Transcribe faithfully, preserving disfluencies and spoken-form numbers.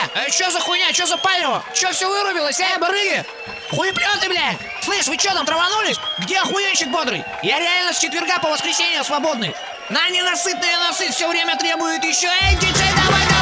А чё за хуйня? Чё за пайро? Чё все вырубилось, а, барыги? Хуеплёты, блядь! Слышь, вы чё там траванулись? Где охуенщик бодрый? Я реально с четверга по воскресенье свободный. На ненасытные носы все время требует еще. Эй, диджей, давай, давай!